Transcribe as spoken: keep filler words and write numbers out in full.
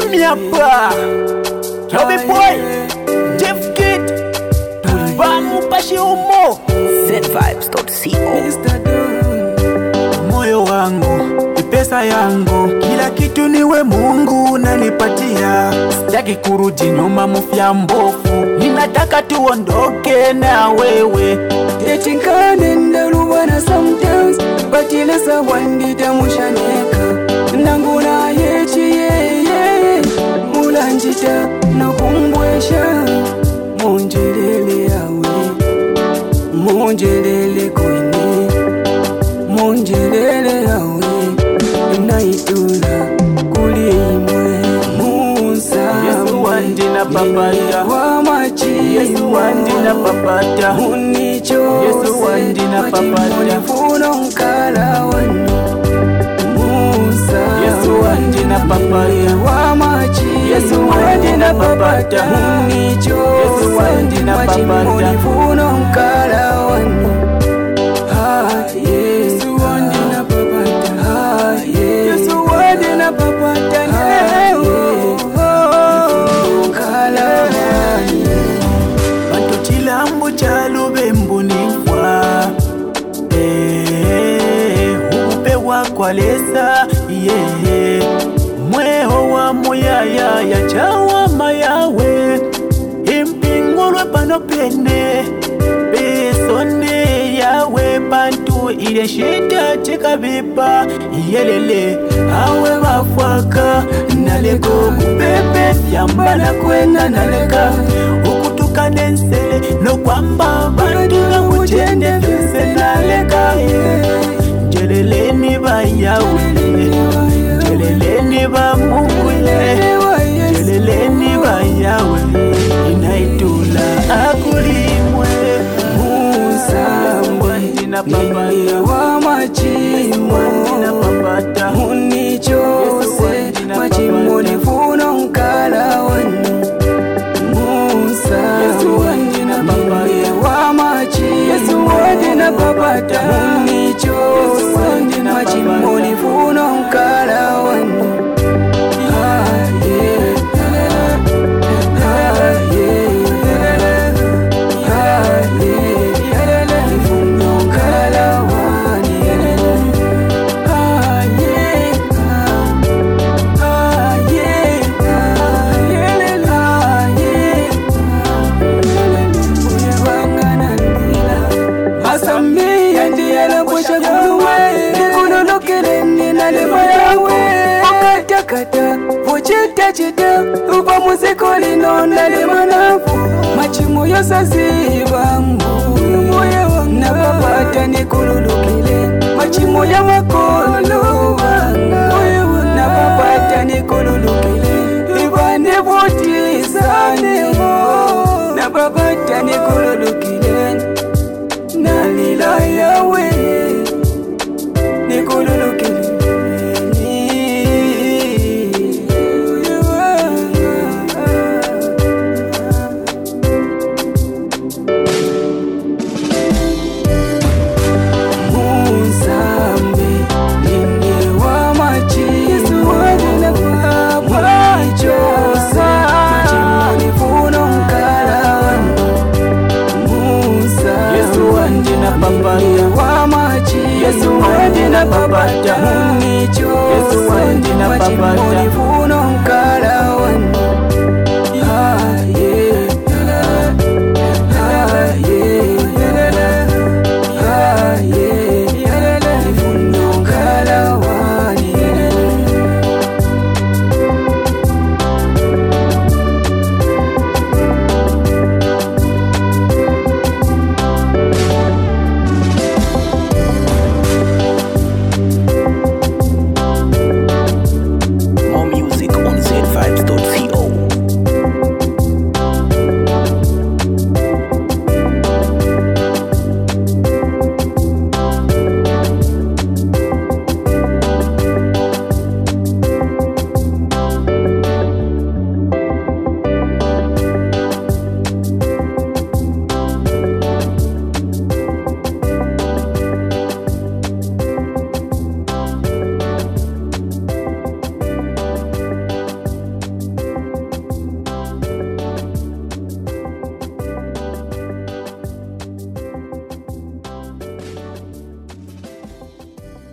me apa Joby boy Jeff Kid Tulibamu pashi umo Z vibes dot co. Moyo wangu ni pesa yangu, kila kitu niwe Mungu nanipatia. Sitaki kurudi nyuma mufya mbofu, ninataka tuondoke na wewe. Etinkane ndaluwana sometimes, but ilesa wandita mushaneka. Nanguna yechi yeye, mulanjita na kumbwesha. Monjelele yawe, monjelele koine, monjelele yawe. Naitula kuli imwe Musa Yesu wandi na papata wa machi Yesu wandi na papata Municho Yesu wandi na papata Munifuno mkala wani Musa Yesu wandi na papata wa machi Yesu wandi na papata Municho Yesu wandi na papata Munifuno mkala wani Ha Yesu wandi na papata Ha Yesu wandi na papata Mkala wani Bantu chilambu chalube mbunifwa Eh, upe wakwa lesa Yeah Mweho wa muyaya ya chawa mayawe Impingulwe panopene Besone yawe bantu ile shita cheka vipa Yelele awe wafwaka Naleko kupepe yambala kwena naleka Ukutuka nensele no kwamba bantu na mujende Fese naleka Jelele ni ba yawe Jelele ni ba mungu Jelele ni ba yawe Inaitula akulimwe Musa Wandi na papata wa machimo Wandi na papata Munichose machimo nifuno mkala wani Musa wandi na papata wa machimo wandi na papata Munichose machimo nifuno mkala wani Kata, vuchita chita, upa muziko linonda limanafu Machimo yosaziva mbu Na papata ni kululukile Machimo ya makolo wangu Na papata ni kululukile Ibane vutisane Na papata ni kululukile Na lila yawe Ni kululukile Yesu wandi na papata Municho Yesu wandi na papata